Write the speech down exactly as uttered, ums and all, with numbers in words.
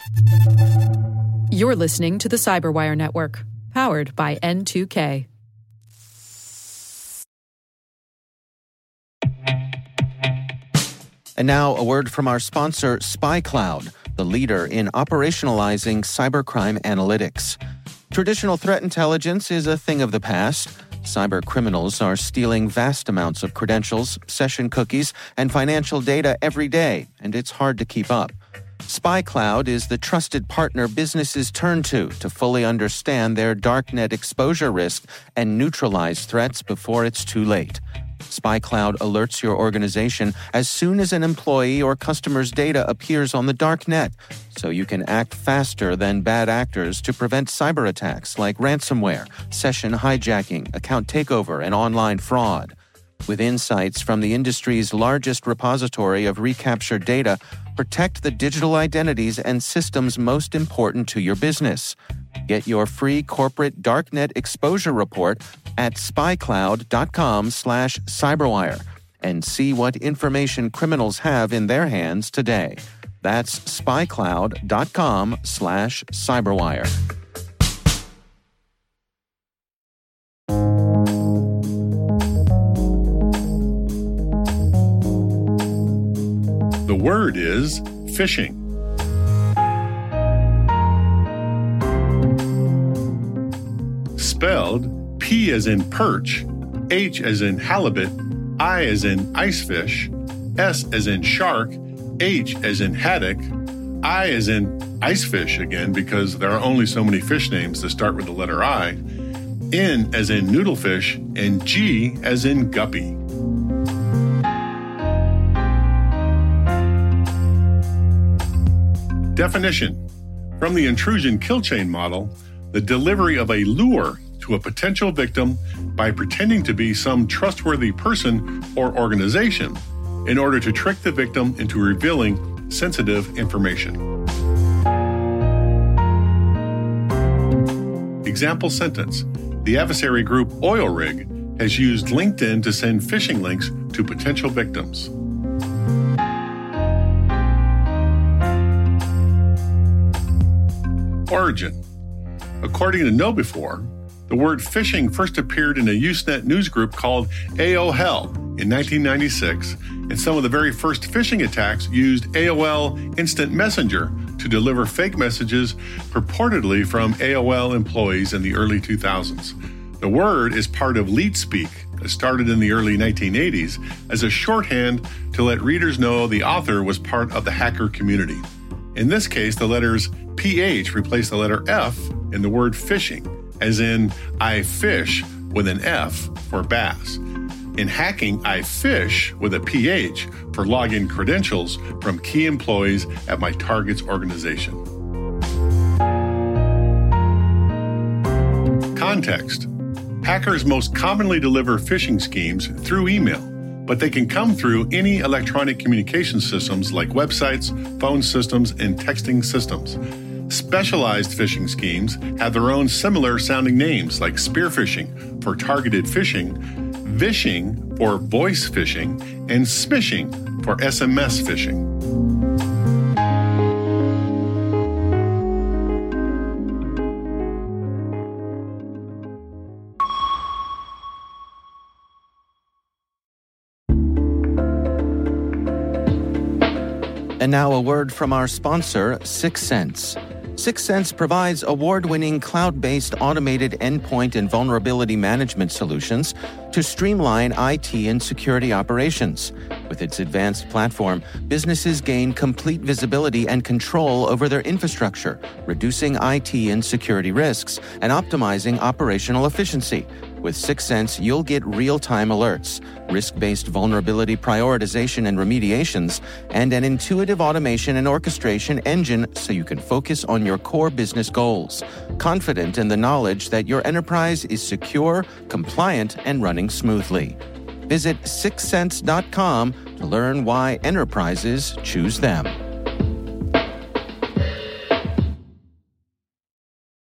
You're listening to the Cyberwire Network, powered by N two K. And now a word from our sponsor, SpyCloud, the leader in operationalizing cybercrime analytics. Traditional threat intelligence is a thing of the past. Cyber criminals are stealing vast amounts of credentials, session cookies, and financial data every day, and it's hard to keep up. SpyCloud is the trusted partner businesses turn to to fully understand their darknet exposure risk and neutralize threats before it's too late. SpyCloud alerts your organization as soon as an employee or customer's data appears on the darknet, so you can act faster than bad actors to prevent cyber attacks like ransomware, session hijacking, account takeover, and online fraud. With insights from the industry's largest repository of recaptured data, protect the digital identities and systems most important to your business. Get your free corporate darknet exposure report at spycloud.com slash cyberwire and see what information criminals have in their hands today. That's spycloud.com slash cyberwire. The word is phishing. Spelled P as in perch, H as in halibut, I as in icefish, S as in shark, H as in haddock, I as in icefish again because there are only so many fish names that start with the letter I, N as in noodlefish, and G as in guppy. Definition. From the intrusion kill chain model, the delivery of a lure to a potential victim by pretending to be some trustworthy person or organization in order to trick the victim into revealing sensitive information. Example sentence. The adversary group Oil Rig has used LinkedIn to send phishing links to potential victims. Origin. According to KnowBe4, the word phishing first appeared in a Usenet news group called A O L in nineteen ninety-six, and some of the very first phishing attacks used A O L Instant Messenger to deliver fake messages purportedly from A O L employees in the early two thousands. The word is part of LeetSpeak that started in the early nineteen eighties as a shorthand to let readers know the author was part of the hacker community. In this case, the letters P H replace the letter F in the word phishing, as in I fish with an F for bass. In hacking, I fish with a P H for login credentials from key employees at my target's organization. Context. Hackers most commonly deliver phishing schemes through email, but they can come through any electronic communication systems like websites, phone systems, and texting systems. Specialized phishing schemes have their own similar sounding names like spear phishing for targeted phishing, vishing for voice phishing, and smishing for S M S phishing. And now a word from our sponsor, Syxsense. Syxsense provides award-winning cloud-based automated endpoint and vulnerability management solutions to streamline I T and security operations. With its advanced platform, businesses gain complete visibility and control over their infrastructure, reducing I T and security risks and optimizing operational efficiency. With Syxsense, you'll get real-time alerts, risk-based vulnerability prioritization and remediations, and an intuitive automation and orchestration engine so you can focus on your core business goals, confident in the knowledge that your enterprise is secure, compliant, and running smoothly. Visit syxsense dot com to learn why enterprises choose them.